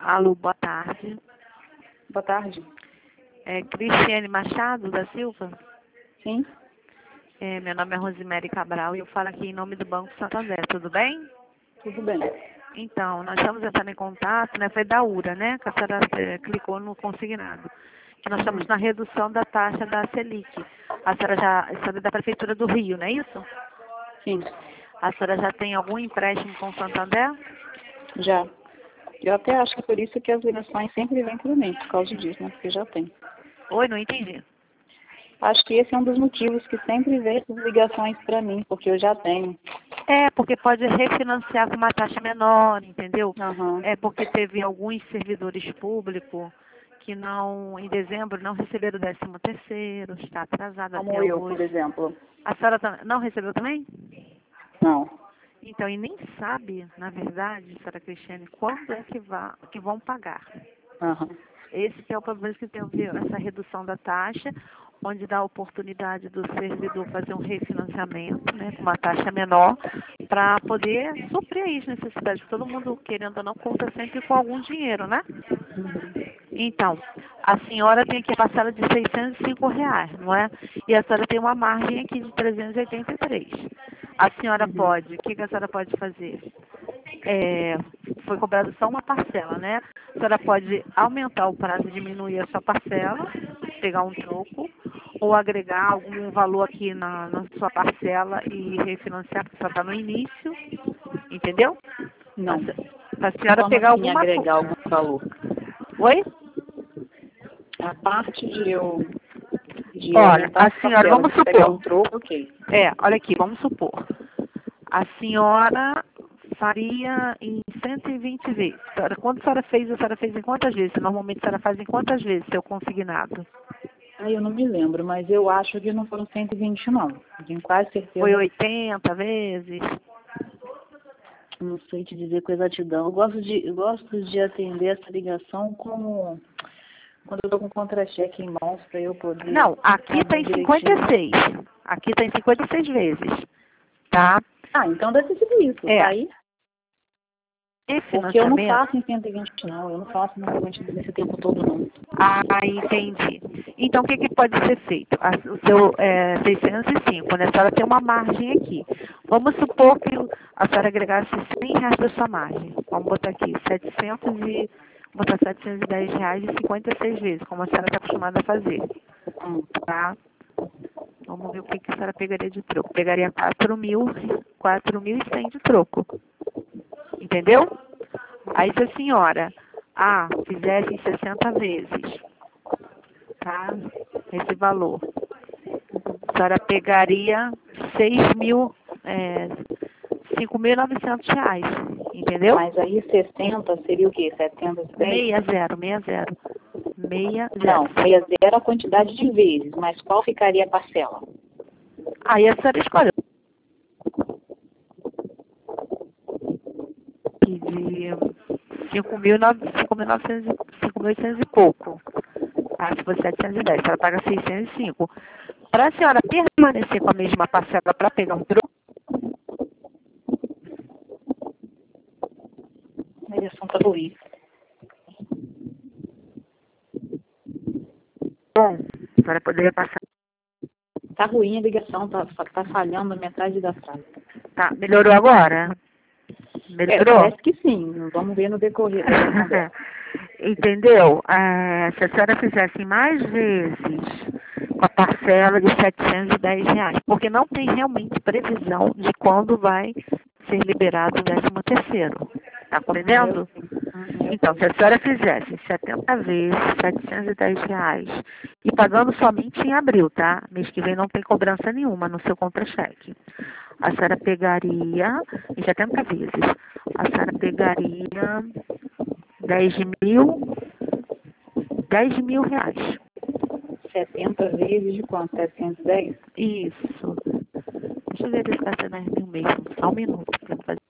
Alô, boa tarde. Boa tarde. É Cristiane Machado da Silva? Sim, Meu nome é Rosemary Cabral e eu falo aqui em nome do Banco Santander, tudo bem? tudo bem. Então, nós estamos entrando em contato, né? Foi da URA, né? Que a senhora clicou no consignado. Que nós estamos na redução da taxa da Selic. A senhora é da Prefeitura do Rio, não é isso? Sim, A senhora já tem algum empréstimo com o Santander? já. Eu até acho que é por isso que as ligações sempre vêm para mim, por causa disso, né? Porque já tem. Oi, não entendi. Acho que esse é um dos motivos que sempre vem essas ligações para mim, porque eu já tenho. É, porque pode refinanciar com uma taxa menor, entendeu? Aham. É porque teve alguns servidores públicos que não, em dezembro, não receberam o 13º, está atrasado Como até eu, por hoje. exemplo. A senhora não recebeu também? Não. Então, e nem sabe, na verdade, senhora Cristiane, quando é que vão pagar. Aham. Esse que é o problema que tem essa redução da taxa, onde dá a oportunidade do servidor fazer um refinanciamento, né, com uma taxa menor, para poder suprir aí as necessidades. Todo mundo, querendo ou não, conta sempre com algum dinheiro, né? Então, a senhora tem aqui a parcela de R$ 605, não é? E a senhora tem uma margem aqui de 383. A senhora pode, o que a senhora pode fazer? Foi cobrado só uma parcela, né? A senhora pode aumentar o prazo, diminuir a sua parcela, pegar um troco, ou agregar algum valor aqui na sua parcela e refinanciar, porque só está no início, entendeu? Não. Para a senhora Como pegar assim alguma agregar coisa. algum valor? Oi? A parte de Olha, aumentar a as senhora, parcelas, vamos de pegar um supor. troco, ok. Olha aqui, vamos supor. A senhora faria em 120 vezes. Quando a senhora fez em quantas vezes? Normalmente a senhora faz em quantas vezes seu consignado? Aí eu não me lembro, mas eu acho que não foram 120 não. Tenho quase Foi certeza. 80 vezes? Não sei te dizer com exatidão. Eu gosto de atender essa ligação como quando eu estou com contra-cheque em mãos para eu poder Não, aqui está saber em direitinho. 56. Aqui está em 56 vezes, tá? Ah, então deve ter sido isso, tá aí? E Porque eu não financiamento? faço em 120 não. Eu não faço nesse tempo todo não. Ah, entendi. Então, o que pode ser feito? O seu 605, né? A senhora tem uma margem aqui. Vamos supor que a senhora agregasse R$ 100 da sua margem. Vamos botar aqui, botar R$ 710 e 56 vezes, como a senhora está acostumada a fazer, tá? Vamos ver o que a senhora pegaria de troco. Pegaria 4.100 de troco. Entendeu? Aí se a senhora, fizesse em 60 vezes, tá? Esse valor. A senhora pegaria 5.900 reais, entendeu? Mas aí 60 seria o quê? 710? 60. Não, 60 é a quantidade de vezes, mas qual ficaria a parcela? Aí a senhora escolheu. De 5.800 e pouco. Se for 710, a senhora paga 605. Para a senhora permanecer com a mesma parcela para pegar um troco, A ligação tá ruim. bom, a senhora poderia passar. Tá ruim a ligação, tá falhando metade da frase. Tá, melhorou agora? Melhorou? Parece que sim. Vamos ver no decorrer da conversa. Entendeu? Se a senhora fizesse mais vezes com a parcela de R$ 710, porque não tem realmente previsão de quando vai ser liberado o 13º. Está compreendendo? Então, se a senhora fizesse 70 vezes R$ 710 e pagando somente em abril, tá? Mês que vem não tem cobrança nenhuma no seu contra-cheque. A senhora pegaria, em 70 vezes, a senhora pegaria 10 mil reais. 70 vezes de quanto? 710? Isso. Deixa eu verificar se é 10 mil mesmo. Só um minuto para fazer.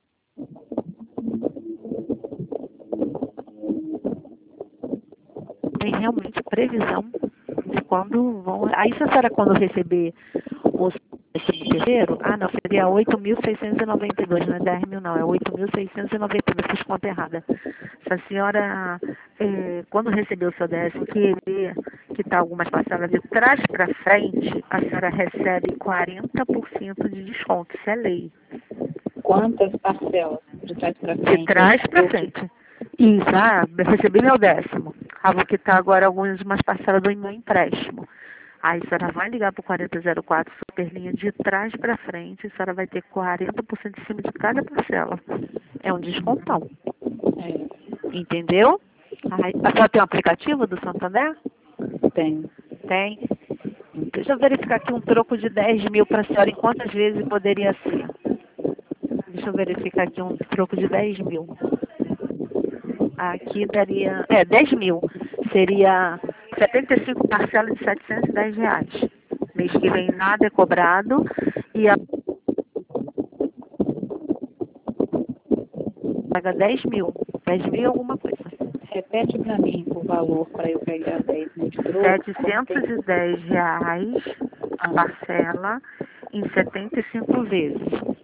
Tem realmente previsão de quando vão. Aí se a senhora quando receber os 13º? Ah, não, seria 8.692, não é 10 mil não, é 8.692, fiz conta errada. Se a senhora, quando receber o seu 10º, querer quitar algumas parcelas de trás para frente, a senhora recebe 40% de desconto, isso é lei. Quantas parcelas de trás para De frente? trás para frente. Isso, recebi meu 10º. Vou quitar agora umas parcelas do meu empréstimo. Aí a senhora vai ligar para o 4004 Superlinha de trás para frente, a senhora vai ter 40% em cima de cada parcela. É um descontão. Entendeu? Aí, a senhora tem um aplicativo do Santander? Tenho. Tem. Deixa eu verificar aqui um troco de 10 mil para a senhora, em quantas vezes poderia ser? Deixa eu verificar aqui um troco de 10 mil. Aqui daria... 10 mil. Seria 75 parcelas de R$710. Mês que vem nada é cobrado. E a... paga 10 mil. 10 mil alguma coisa. Repete para mim o valor para eu pegar 10 mil de troco. R$710 a parcela em 75 vezes.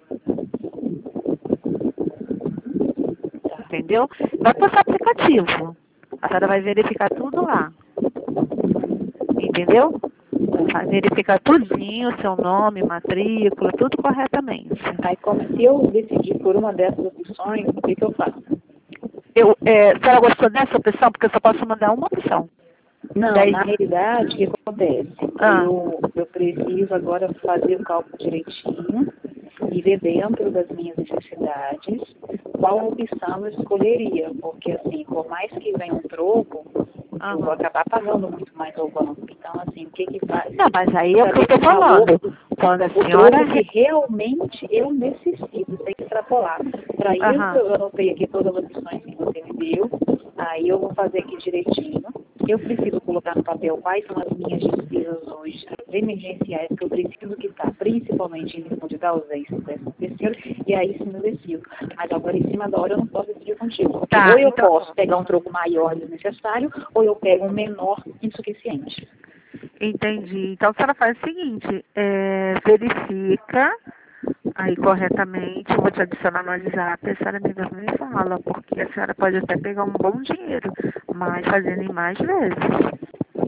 Entendeu? Vai para o seu aplicativo. A senhora vai verificar tudo lá. Entendeu? Vai verificar tudinho, seu nome, matrícula, tudo corretamente. Aí, se eu decidir por uma dessas opções, o que eu faço? A senhora gostou dessa opção? Porque eu só posso mandar uma opção. Não, na realidade, o que acontece? Eu preciso agora fazer o cálculo direitinho e ver dentro das minhas necessidades qual opção eu escolheria. Porque, assim, por mais que venha um troco, eu vou acabar pagando muito mais ao banco. Então, assim, o que faz? Não, mas aí é o que eu estou falando. Quando a senhora... que realmente eu necessito, sem extrapolar. Para isso, eu anotei aqui todas as opções que você me deu. Aí eu vou fazer aqui direitinho. Eu preciso colocar no papel quais são as minhas despesas hoje, as emergenciais que eu preciso quitar, principalmente em função de ausência do 13º, e aí sim eu decido. Mas agora, em cima da hora, eu não posso decidir contigo. Tá, ou eu posso pegar um troco maior do necessário, ou eu pego um menor insuficiente. Entendi. Então, a senhora faz o seguinte, verifica aí corretamente, eu vou te adicionar no WhatsApp, a senhora me fala, porque a senhora pode até pegar um bom dinheiro, mas fazendo em mais vezes.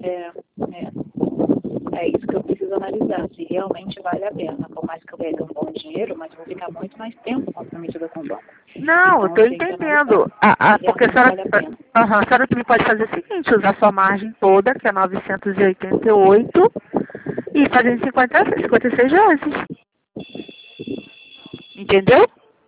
É isso que eu preciso analisar, se realmente vale a pena. Por mais que eu pegue um bom dinheiro, mas vou ficar muito mais tempo comprometida com o banco. Não, então, eu estou entendendo. Porque a senhora, a senhora também pode fazer o seguinte, usar sua margem toda, que é 988, e fazer em 56 vezes. Entendeu?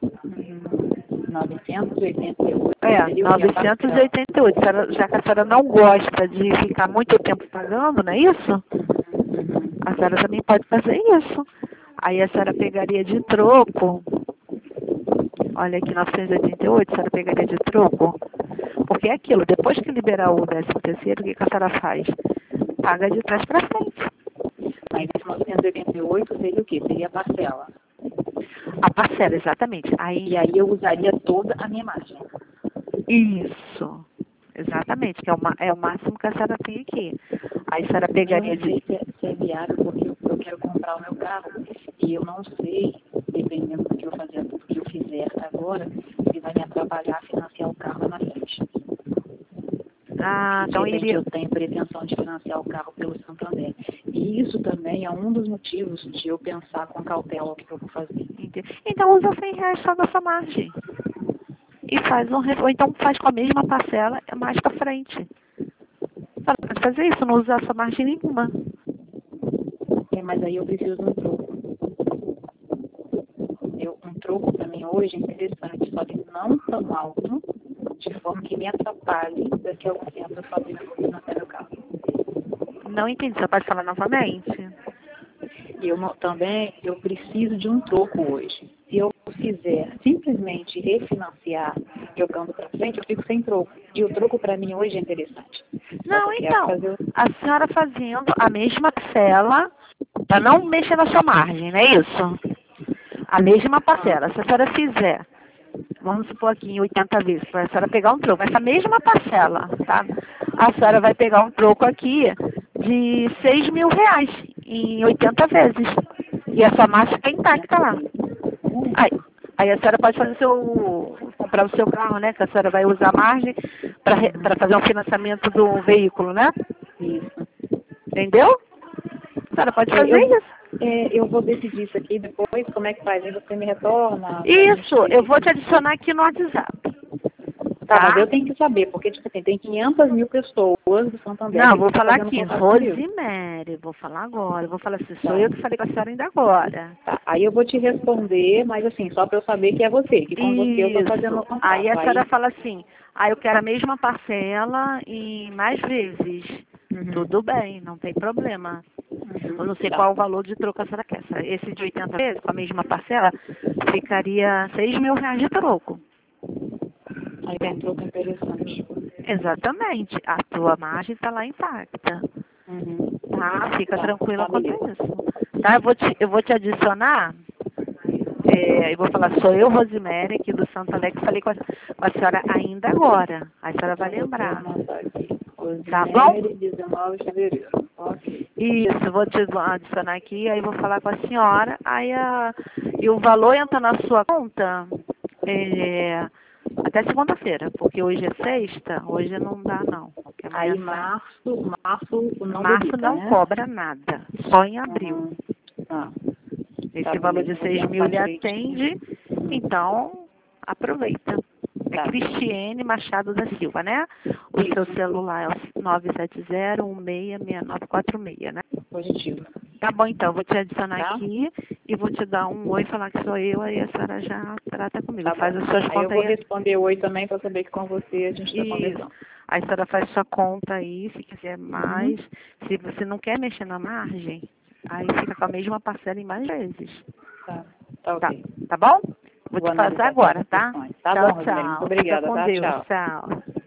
988. 988. Já que a senhora não gosta de ficar muito tempo pagando, não é isso? A senhora também pode fazer isso. Aí a senhora pegaria de troco. Olha aqui, 988, a senhora pegaria de troco. Porque é aquilo, depois que liberar o 13º, o que a senhora faz? Paga de trás para frente. Mas esse 988 seria o quê? Seria a parcela. A parcela, exatamente. E aí eu usaria toda a minha margem. Isso. Exatamente, que é o máximo que a senhora tem aqui. Aí a senhora pegaria de... Se é viável, porque eu quero comprar o meu carro. E eu não sei, dependendo do que eu fizer agora, se vai me atrapalhar a financiar o carro lá na frente. Então eu tenho pretensão de financiar o carro pelo Santander. E isso também é um dos motivos de eu pensar com cautela o que eu vou fazer. Então usa R$100 só da sua margem. E ou então faz com a mesma parcela mais para frente. Você pode fazer isso, não usar sua margem nenhuma. Mas aí eu preciso de um troco. Um troco para mim hoje é interessante, só que não tão alto, de forma que me atrapalhe daqui a algum tempo eu fazer meu carro. Não entendi, você pode falar novamente? Eu preciso de um troco hoje. Se eu fizer simplesmente refinanciar jogando para frente, eu fico sem troco. E o troco para mim hoje é interessante. Não, então, a senhora fazendo a mesma parcela, para não mexer na sua margem, não é isso? A mesma parcela. Se a senhora fizer, vamos supor aqui em 80 vezes, para a senhora pegar um troco, essa mesma parcela, tá? A senhora vai pegar um troco aqui de R$6.000 em 80 vezes. E a sua margem está intacta lá. Aí a senhora pode fazer comprar o seu carro, né? Que a senhora vai usar a margem para fazer um financiamento do veículo, né? Isso. Entendeu? A senhora pode fazer isso. Eu vou decidir isso aqui depois, como é que faz? Aí você me retorna? Isso, eu vou te adicionar aqui no WhatsApp. Tá, mas eu tenho que saber, porque tipo assim, tem 500 mil pessoas do Santander. Não, vou falar aqui, Rosemary, vou falar agora. Vou falar assim, sou eu que falei com a senhora ainda agora. Tá, aí eu vou te responder, mas assim, só para eu saber que é você, que com você eu tô fazendo o contrato. Aí a senhora fala assim, eu quero a mesma parcela em mais vezes. Tudo bem, não tem problema. Eu não sei qual o valor de troco a senhora quer. Esse de 80 vezes, com a mesma parcela, ficaria R$6.000 de troco. Aí tem troco interessante. Exatamente. A tua margem está lá intacta. Tá? Fica tranquila quanto a isso. Tá? Eu vou te adicionar. Eu vou falar, sou eu, Rosemary, aqui do Santander, que falei com a senhora ainda agora. A senhora vai lembrar. Tá bom? 19 de fevereiro. Ok. Isso, vou te adicionar aqui, aí vou falar com a senhora. E o valor entra na sua conta até segunda-feira, porque hoje é sexta, hoje não dá não. Aí março não cobra nada, só em abril. Esse valor de 6.000 lhe atende, então aproveita. É Cristiane Machado da Silva, né? O seu celular é o 970-166946, né? Positivo. Tá bom, então, vou te adicionar aqui e vou te dar um oi, falar que sou eu, aí a senhora já trata comigo. Tá, faz as suas contas aí. Eu vou responder oi também para saber que com você a gente está conversando. Aí a senhora faz sua conta aí, se quiser mais. Se você não quer mexer na margem, aí fica com a mesma parcela em mais vezes. Tá ok. Tá bom? Vou te fazer agora, tá? Tá bom, Rosemary. Muito obrigada, Fica com Deus. Tchau.